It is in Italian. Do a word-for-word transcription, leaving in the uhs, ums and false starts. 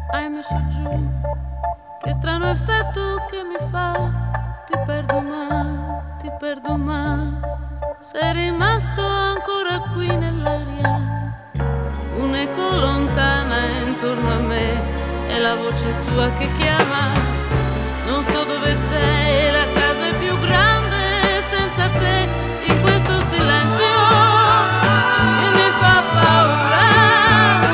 hai messo giù. Che strano effetto che mi fa, ti perdo ma, ti perdo ma, sei rimasto ancora qui nell'aria, un'eco lontana intorno a me, è la voce tua che chiama, non so dove sei, la casa è più grande senza te.